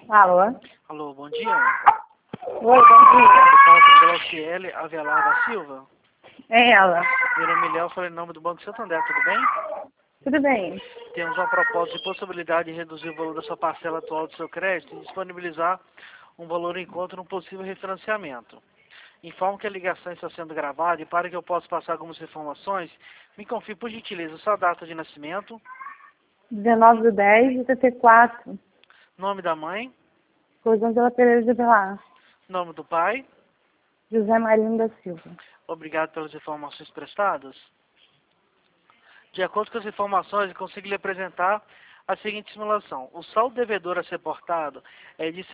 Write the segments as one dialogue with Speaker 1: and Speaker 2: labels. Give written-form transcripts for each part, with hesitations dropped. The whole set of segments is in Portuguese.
Speaker 1: Alô?
Speaker 2: Alô, bom dia.
Speaker 1: Oi, bom dia.
Speaker 2: Eu falo com Glauciele Avelar da Silva.
Speaker 1: É ela.
Speaker 2: Meu nome é Léo, falei em nome do Banco Santander, tudo bem?
Speaker 1: Tudo bem?
Speaker 2: Temos uma proposta de possibilidade de reduzir o valor da sua parcela atual do seu crédito e disponibilizar um valor em conta num possível refinanciamento. Informo que a ligação está sendo gravada e para que eu possa passar algumas informações, me confirme por gentileza sua data de nascimento,
Speaker 1: 19/10/84.
Speaker 2: nome da mãe,
Speaker 1: Rosângela Pereira de Avelar.
Speaker 2: nome do pai.
Speaker 1: José Marino da Silva.
Speaker 2: Obrigado pelas informações prestadas. De acordo com as informações, eu consigo lhe apresentar a seguinte simulação. O saldo devedor a ser portado é de R$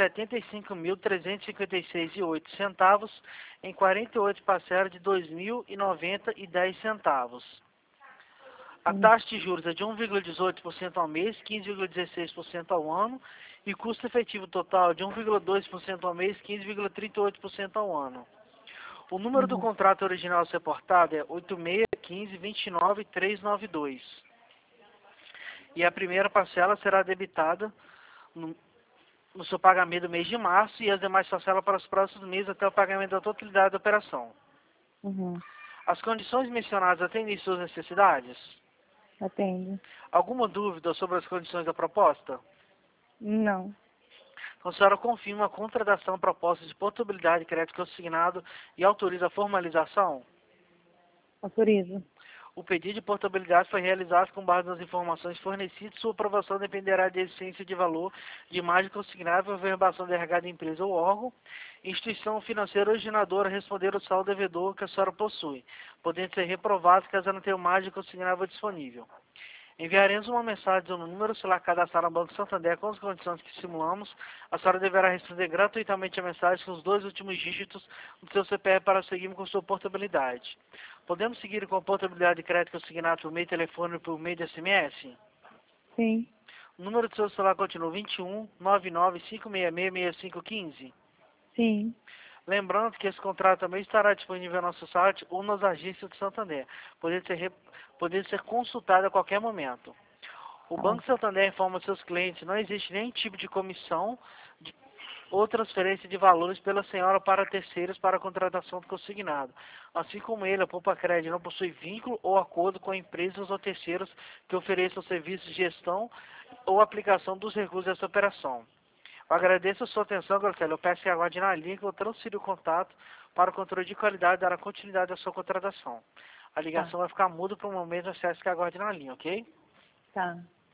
Speaker 2: 75.356,08 em 48 parcelas de R$ 2.090,10. A taxa de juros é de 1,18% ao mês, 15,16% ao ano e custo efetivo total de 1,2% ao mês, 15,38% ao ano. O número do contrato original a ser portado é 8615-29392. E a primeira parcela será debitada no seu pagamento do mês de março e as demais parcelas para os próximos meses até o pagamento da totalidade da operação. As condições mencionadas atendem suas necessidades?
Speaker 1: Atende?
Speaker 2: Alguma dúvida sobre as condições da proposta?
Speaker 1: Não.
Speaker 2: Então, a senhora confirma a contratação proposta de portabilidade de crédito consignado e autoriza a formalização?
Speaker 1: Autorizo.
Speaker 2: O pedido de portabilidade foi realizado com base nas informações fornecidas. Sua aprovação dependerá de essência de valor de imagem consignável, verbação de RH da empresa ou órgão, instituição financeira originadora responder ao saldo devedor que a senhora possui, podendo ser reprovado caso não tenha imagem consignável disponível. Enviaremos uma mensagem no número celular cadastrado no Banco Santander com as condições que simulamos. A senhora deverá responder gratuitamente a mensagem com os 2 últimos dígitos do seu CPF para seguir com sua portabilidade. Podemos seguir com a portabilidade de crédito consignado por meio de telefone e por meio de SMS?
Speaker 1: Sim.
Speaker 2: O número do seu celular continua 21 99 566 6515.
Speaker 1: Sim.
Speaker 2: Lembrando que esse contrato também estará disponível no nosso site ou nas agências do Santander, podendo ser consultado a qualquer momento. O Banco Santander informa seus clientes que não existe nenhum tipo de comissão ou transferência de valores pela senhora para terceiros para a contratação do consignado. Assim como ele, a Poupa Crédito não possui vínculo ou acordo com empresas ou terceiros que ofereçam serviços de gestão ou aplicação dos recursos dessa operação. Eu agradeço a sua atenção, Glauciele. Eu peço que aguarde na linha que eu transfiro o contato para o controle de qualidade e dar a continuidade à sua contratação. A ligação vai ficar muda por um momento, eu peço que aguarde na linha, ok?
Speaker 1: Tá.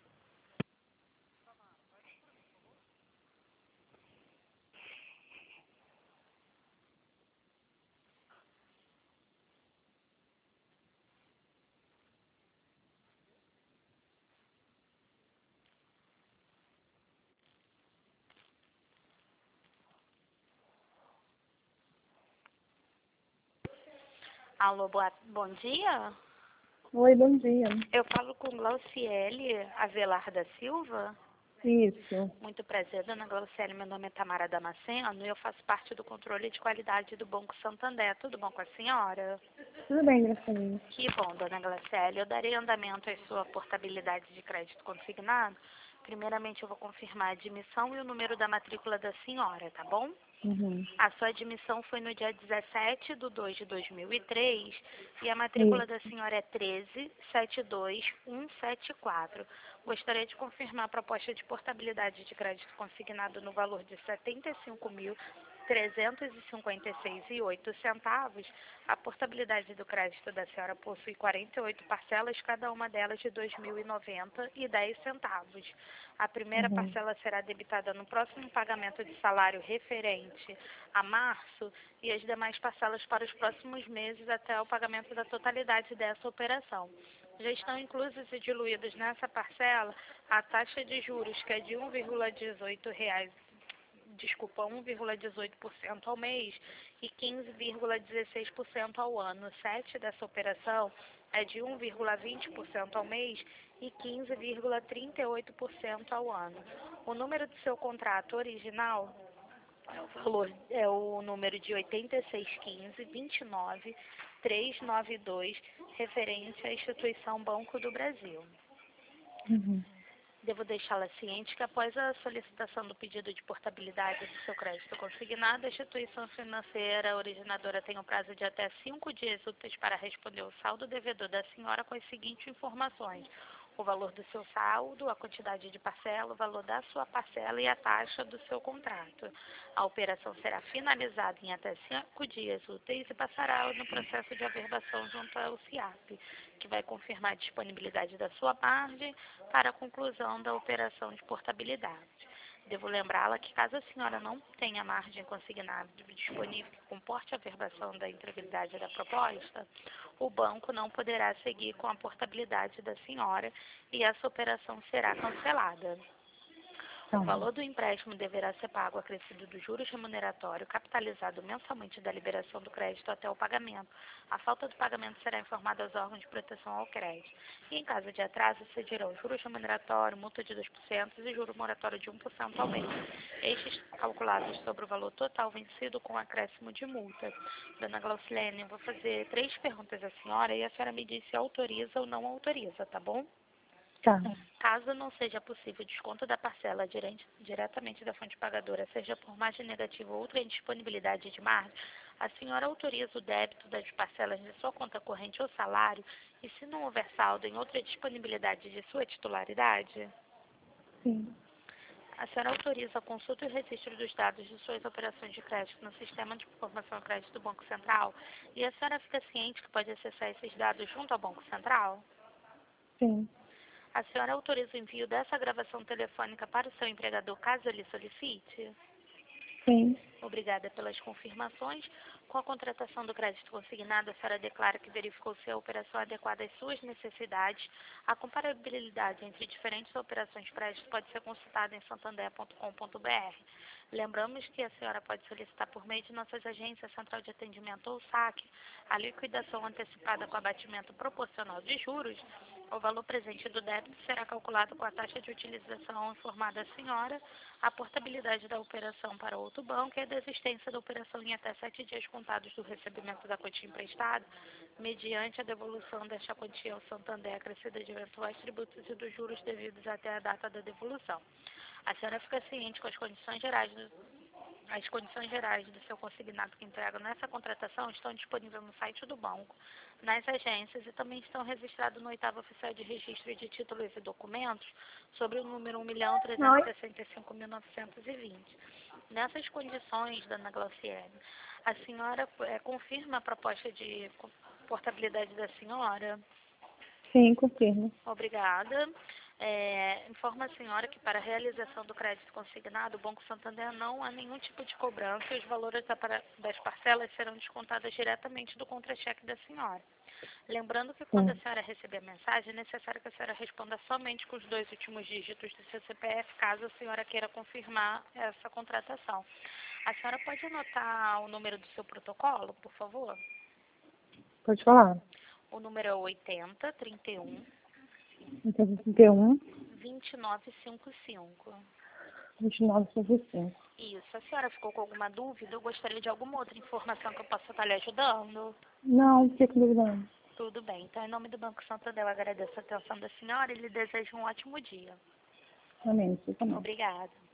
Speaker 3: Alô, bom dia.
Speaker 1: Oi, bom dia.
Speaker 3: Eu falo com Glauciele Avelar da Silva.
Speaker 1: Isso.
Speaker 3: Muito prazer, dona Glauciele. Meu nome é Tamara Damasceno e eu faço parte do controle de qualidade do Banco Santander. Tudo bom com a senhora?
Speaker 1: Tudo bem, graças a Deus.
Speaker 3: Que bom, dona Glauciele. Eu darei andamento à sua portabilidade de crédito consignado. Primeiramente, eu vou confirmar a admissão e o número da matrícula da senhora, tá bom? A sua admissão foi no dia 17/2/2003 e a matrícula da senhora é 1372174. Gostaria de confirmar a proposta de portabilidade de crédito consignado no valor de R$ 75.356,08. A portabilidade do crédito da senhora possui 48 parcelas, cada uma delas de R$ 2.090,10. A primeira parcela será debitada no próximo pagamento de salário referente a março e as demais parcelas para os próximos meses até o pagamento da totalidade dessa operação. Já estão inclusos e diluídos nessa parcela a taxa de juros, que é de 1,18% ao mês e 15,16% ao ano. O 7 dessa operação é de 1,20% ao mês e 15,38% ao ano. O número do seu contrato original é o número de 8615-29392, referente à instituição Banco do Brasil. Devo deixá-la ciente que após a solicitação do pedido de portabilidade do seu crédito consignado, a instituição financeira originadora tem o prazo de até 5 dias úteis para responder o saldo devedor da senhora com as seguintes informações: o valor do seu saldo, a quantidade de parcela, o valor da sua parcela e a taxa do seu contrato. A operação será finalizada em até 5 dias úteis e passará no processo de averbação junto ao CIAP, que vai confirmar a disponibilidade da sua margem para a conclusão da operação de portabilidade. Devo lembrá-la que caso a senhora não tenha margem consignada disponível que comporte a averbação da integridade da proposta, o banco não poderá seguir com a portabilidade da senhora e essa operação será cancelada. O valor do empréstimo deverá ser pago acrescido do juros remuneratório capitalizado mensalmente da liberação do crédito até o pagamento. A falta do pagamento será informada aos órgãos de proteção ao crédito. E em caso de atraso, cederão juros remuneratório, multa de 2% e juro moratório de 1% ao mês. Estes calculados sobre o valor total vencido com acréscimo de multa. Dona Glaucilene, eu vou fazer 3 perguntas à senhora e a senhora me diz se autoriza ou não autoriza, tá bom?
Speaker 1: Tá.
Speaker 3: Caso não seja possível o desconto da parcela diretamente da fonte pagadora, seja por margem negativa ou outra indisponibilidade de margem, a senhora autoriza o débito das parcelas de sua conta corrente ou salário e, se não houver saldo em outra disponibilidade de sua titularidade?
Speaker 1: Sim.
Speaker 3: A senhora autoriza a consulta e o registro dos dados de suas operações de crédito no Sistema de Informação de Crédito do Banco Central e a senhora fica ciente que pode acessar esses dados junto ao Banco Central?
Speaker 1: Sim.
Speaker 3: A senhora autoriza o envio dessa gravação telefônica para o seu empregador, caso ele solicite?
Speaker 1: Sim.
Speaker 3: Obrigada pelas confirmações. Com a contratação do crédito consignado, a senhora declara que verificou se a operação é adequada às suas necessidades. A comparabilidade entre diferentes operações de crédito pode ser consultada em santander.com.br. Lembramos que a senhora pode solicitar por meio de nossas agências, Central de Atendimento ou SAC, a liquidação antecipada com abatimento proporcional de juros. O valor presente do débito será calculado com a taxa de utilização informada à senhora, a portabilidade da operação para outro banco e a desistência da operação em até 7 dias contados do recebimento da quantia emprestada, mediante a devolução desta quantia ao Santander acrescida de eventuais tributos e dos juros devidos até a data da devolução. A senhora fica ciente com as condições gerais do seu consignado que entrega nessa contratação estão disponíveis no site do banco, nas agências e também estão registrados no 8º Oficial de Registro de Títulos e Documentos sobre o número 1.365.920. Nessas condições, dona Glauciene, a senhora confirma a proposta de portabilidade da senhora?
Speaker 1: Sim, confirmo.
Speaker 3: Obrigada. Informa a senhora que para a realização do crédito consignado, o Banco Santander não há nenhum tipo de cobrança e os valores das parcelas serão descontados diretamente do contra-cheque da senhora. Lembrando que quando a senhora receber a mensagem, é necessário que a senhora responda somente com os 2 últimos dígitos do seu CPF, caso a senhora queira confirmar essa contratação. A senhora pode anotar o número do seu protocolo, por favor?
Speaker 1: Pode falar.
Speaker 3: O número é 8031
Speaker 1: 81
Speaker 3: 2955.
Speaker 1: 2955.
Speaker 3: Isso. A senhora ficou com alguma dúvida? Eu gostaria de alguma outra informação que eu possa estar lhe ajudando?
Speaker 1: Não, fico duvidando.
Speaker 3: Tudo bem. Então, em nome do Banco Santander, eu agradeço a atenção da senhora e lhe desejo um ótimo dia.
Speaker 1: Amém. Fica bem.
Speaker 3: Obrigada.